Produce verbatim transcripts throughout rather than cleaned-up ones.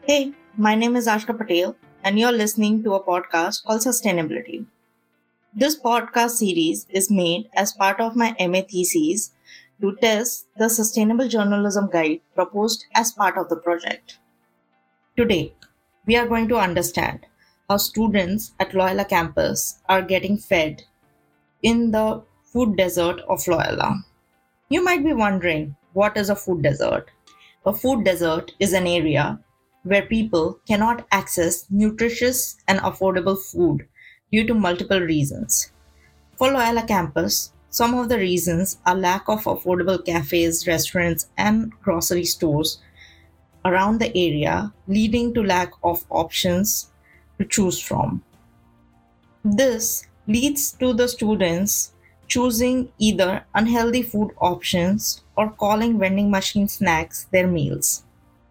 Hey, my name is Ashka Patel, and you're listening to a podcast called Sustainability. This podcast series is made as part of my M A thesis to test the Sustainable Journalism Guide proposed as part of the project. Today, we are going to understand how students at Loyola campus are getting fed in the food desert of Loyola. You might be wondering, what is a food desert? A food desert is an area where people cannot access nutritious and affordable food due to multiple reasons. For Loyola campus, some of the reasons are lack of affordable cafes, restaurants, and grocery stores around the area, leading to lack of options to choose from. This leads to the students choosing either unhealthy food options or calling vending machine snacks their meals.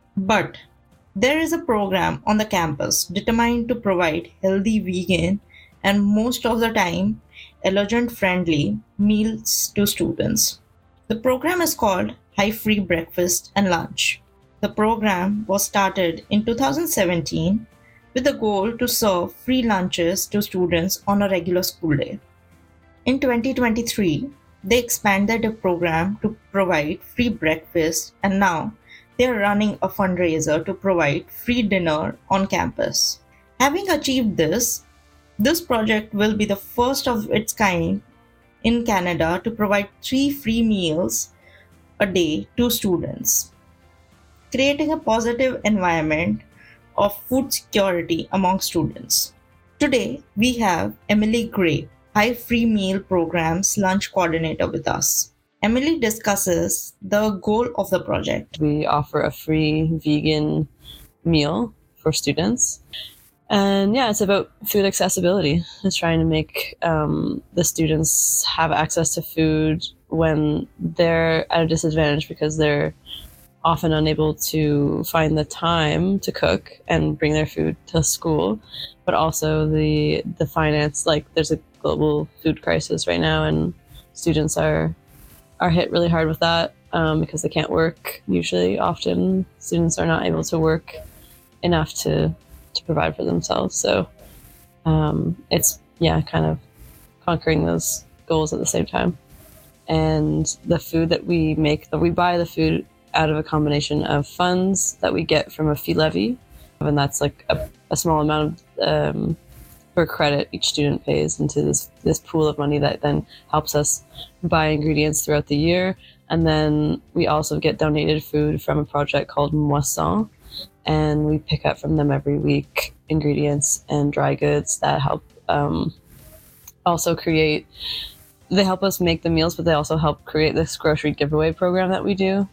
But there is a program on the campus determined to provide healthy vegan and most of the time allergen friendly meals to students. The program is called High Free Breakfast and Lunch. The program was started in two thousand seventeen with the goal to serve free lunches to students on a regular school day. In twenty twenty-three, they expanded the program to provide free breakfast, and now they are running a fundraiser to provide free dinner on campus. Having achieved this, this project will be the first of its kind in Canada to provide three free meals a day to students, creating a positive environment of food security among students. Today, we have Emily Gray, High Free Meal Program's lunch coordinator, with us. Emily discusses the goal of the project. We offer a free vegan meal for students. And yeah, it's about food accessibility. It's trying to make um, the students have access to food when they're at a disadvantage because they're often unable to find the time to cook and bring their food to school. But also the the finance, like there's a global food crisis right now, and students are are hit really hard with that um, because they can't work. Usually, often, students are not able to work enough to, to provide for themselves. So um, it's, yeah, kind of conquering those goals at the same time. And the food that we make, we buy the food out of a combination of funds that we get from a fee levy. And that's like a, a small amount of um, per credit each student pays into this this pool of money that then helps us buy ingredients throughout the year. And then we also get donated food from a project called Moisson, and we pick up from them every week ingredients and dry goods that help um, also create, they help us make the meals, but they also help create this grocery giveaway program that we do.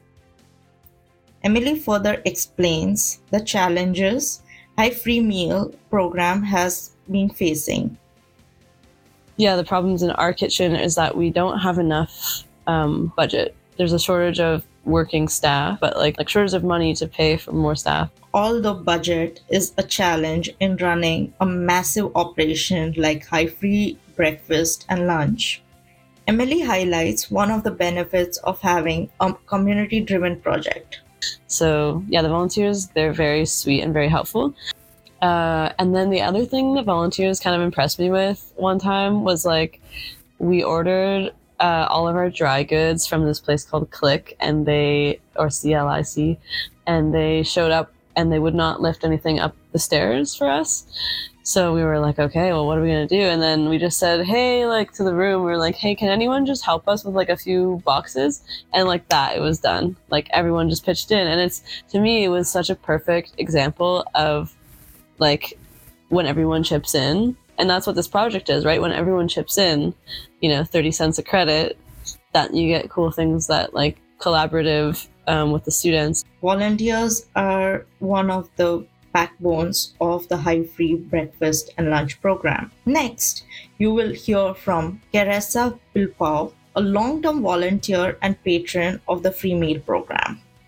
Emily further explains the challenges High Free Meal program has been facing. Yeah, the problems in our kitchen is that we don't have enough um, budget. There's a shortage of working staff, but like like shortage of money to pay for more staff. Although budget is a challenge in running a massive operation like High Free Breakfast and Lunch, Emily highlights one of the benefits of having a community-driven project. So yeah, the volunteers, they're very sweet and very helpful. Uh, and then the other thing that volunteers kind of impressed me with one time was like, we ordered uh, all of our dry goods from this place called Click, and they, or C L I C, and they showed up and they would not lift anything up the stairs for us. So we were like, okay, well, what are we going to do? And then we just said, hey, like to the room, we were like, hey, can anyone just help us with like a few boxes? And like that, it was done. Like everyone just pitched in. And it's, to me, it was such a perfect example of like when everyone chips in. And that's what this project is, right? When everyone chips in, you know, thirty cents a credit, that you get cool things that like collaborative um, with the students. Volunteers are one of the backbones of the High Free Breakfast and Lunch program. Next, you will hear from Teresa Pilpao, a long-term volunteer and patron of the free meal program. I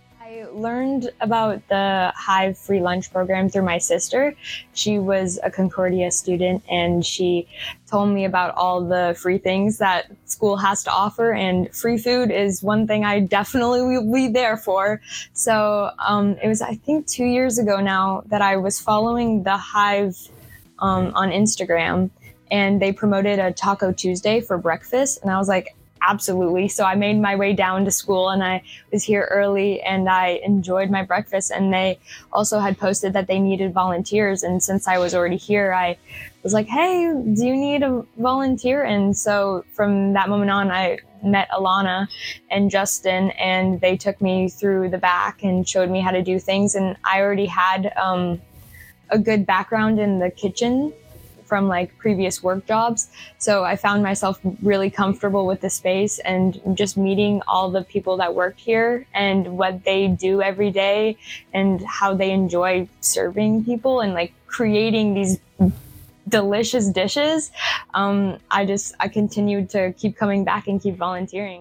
learned about the Hive free lunch program through my sister. She was a Concordia student, and she told me about all the free things that school has to offer, and free food is one thing I definitely will be there for. So um, it was, I think, two years ago now that I was following the Hive um, on Instagram, and they promoted a Taco Tuesday for breakfast, and I was like, absolutely. So I made my way down to school, and I was here early, and I enjoyed my breakfast. And they also had posted that they needed volunteers. And since I was already here, I was like, hey, do you need a volunteer? And so from that moment on, I met Alana and Justin, and they took me through the back and showed me how to do things. And I already had um, a good background in the kitchen from like previous work jobs. So I found myself really comfortable with the space, and just meeting all the people that work here and what they do every day and how they enjoy serving people and like creating these delicious dishes. Um, I just, I continued to keep coming back and keep volunteering.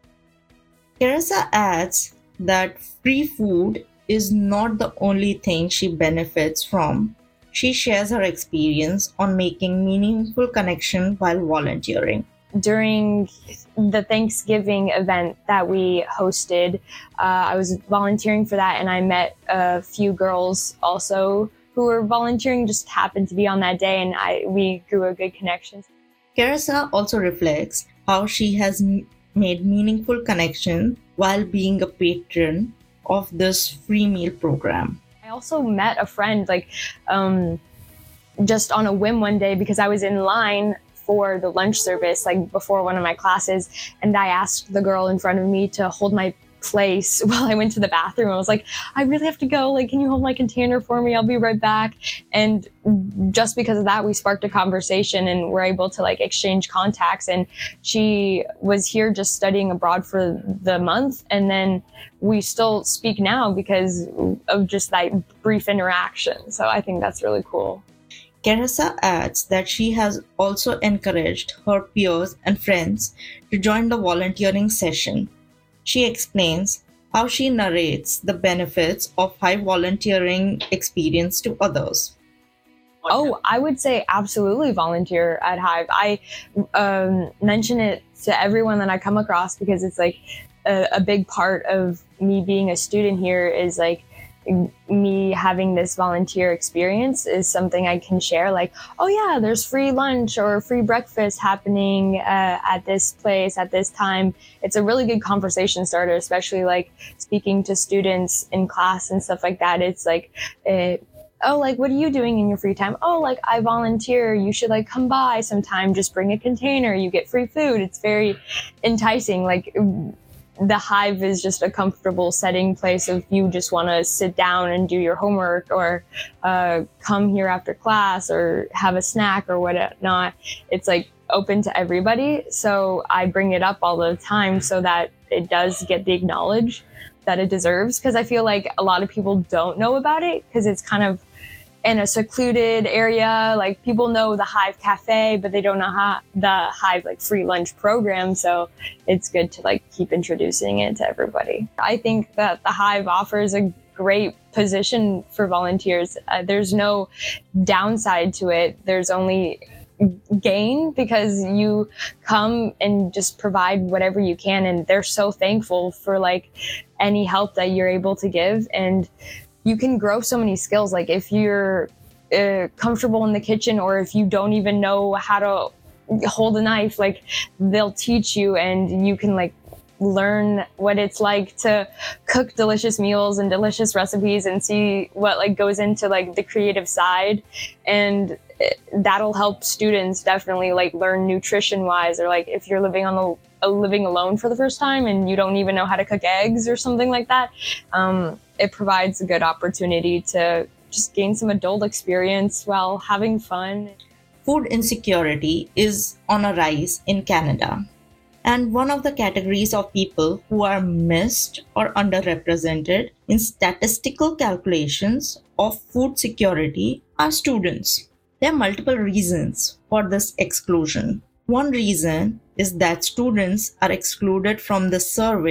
Carissa adds that free food is not the only thing she benefits from. She shares her experience on making meaningful connection while volunteering. During the Thanksgiving event that we hosted, uh, I was volunteering for that, and I met a few girls also who were volunteering, just happened to be on that day, and I we grew a good connection. Carissa also reflects how she has m- made meaningful connection while being a patron of this free meal program. I also met a friend like um, just on a whim one day, because I was in line for the lunch service like before one of my classes, and I asked the girl in front of me to hold my place while I went to the bathroom. I was like, I really have to go, like, can you hold my container for me? I'll be right back. And just because of that, we sparked a conversation and were able to like exchange contacts. And she was here just studying abroad for the month, and then we still speak now because of just that brief interaction. So I think that's really cool. Carissa adds that she has also encouraged her peers and friends to join the volunteering session. She explains how she narrates the benefits of high volunteering experience to others. Oh, I would say absolutely volunteer at Hive. I um, mention it to everyone that I come across because it's like a, a big part of me being a student here is like me having this volunteer experience is something I can share. Like, oh yeah, there's free lunch or free breakfast happening uh, at this place at this time. It's a really good conversation starter, especially like speaking to students in class and stuff like that. It's like, uh, oh, like, what are you doing in your free time? Oh, like, I volunteer. You should like come by sometime. Just bring a container. You get free food. It's very enticing. Like, the Hive is just a comfortable setting place if you just want to sit down and do your homework or uh, come here after class or have a snack or whatnot. It's like open to everybody. So I bring it up all the time so that it does get the acknowledge that it deserves. Because I feel like a lot of people don't know about it because it's kind of in a secluded area. Like, people know the Hive Cafe, but they don't know how the Hive like free lunch program. So it's good to like keep introducing it to everybody. I think that the Hive offers a great position for volunteers. Uh, there's no downside to it. There's only gain because you come and just provide whatever you can. And they're so thankful for like any help that you're able to give. And you can grow so many skills. Like, if you're uh, comfortable in the kitchen, or if you don't even know how to hold a knife, like, they'll teach you, and you can like learn what it's like to cook delicious meals and delicious recipes and see what like goes into like the creative side. And that'll help students definitely like learn nutrition wise, or like if you're living on the uh, living alone for the first time and you don't even know how to cook eggs or something like that. Um, it provides a good opportunity to just gain some adult experience while having fun. Food insecurity is on a rise in Canada. And one of the categories of people who are missed or underrepresented in statistical calculations of food security are students. There are multiple reasons for this exclusion. One reason is that students are excluded from the survey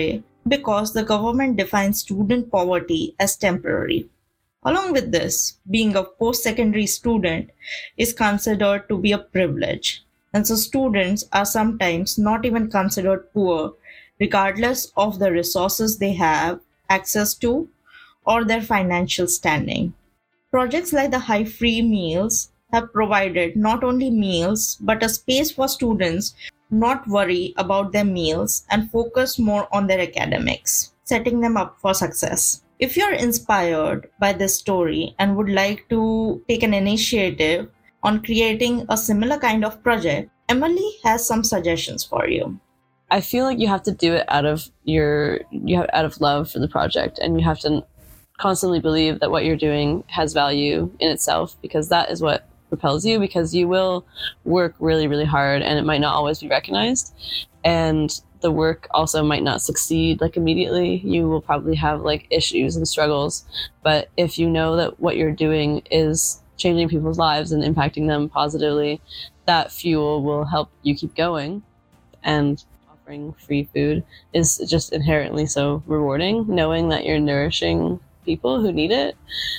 because the government defines student poverty as temporary. Along with this, being a post-secondary student is considered to be a privilege, and so students are sometimes not even considered poor, regardless of the resources they have access to or their financial standing. Projects like the High Free Meals have provided not only meals but a space for students not worry about their meals and focus more on their academics, setting them up for success. If you're inspired by this story and would like to take an initiative on creating a similar kind of project, Emily has some suggestions for you. I feel like you have to do it out of your you have out of love for the project, and you have to constantly believe that what you're doing has value in itself, because that is what propels you, because you will work really, really hard and it might not always be recognized. And the work also might not succeed like immediately. You will probably have like issues and struggles. But if you know that what you're doing is changing people's lives and impacting them positively, that fuel will help you keep going. And offering free food is just inherently so rewarding, knowing that you're nourishing people who need it.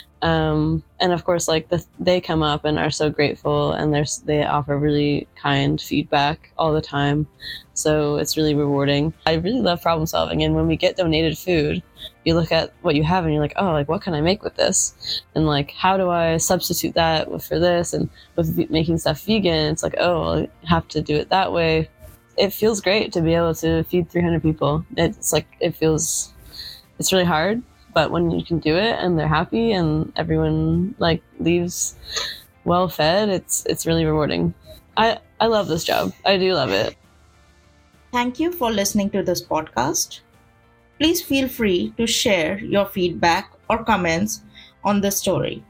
Um, and of course, like the, they come up and are so grateful, and they're, they offer really kind feedback all the time. So it's really rewarding. I really love problem solving. And when we get donated food, you look at what you have and you're like, oh, like what can I make with this? And like, how do I substitute that for this? And with making stuff vegan, it's like, oh, I have to do it that way. It feels great to be able to feed three hundred people. It's like, it feels, it's really hard. But when you can do it and they're happy and everyone like leaves well fed, it's it's really rewarding. I, I love this job. I do love it. Thank you for listening to this podcast. Please feel free to share your feedback or comments on this story.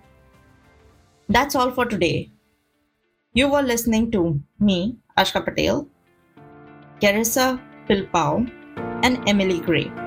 That's all for today. You were listening to me, Ashka Patel, Carissa Pilpao, and Emily Gray.